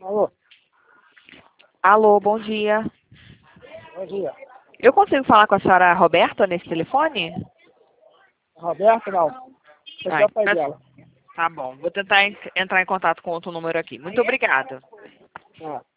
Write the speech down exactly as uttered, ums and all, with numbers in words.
Alô? Alô, bom dia. Bom dia. Eu consigo falar com a senhora Roberta nesse telefone? Roberto, não. Esse Ah, é o pai então dela. tá bom. Vou tentar en- entrar em contato com outro número aqui. Muito obrigada. Ah.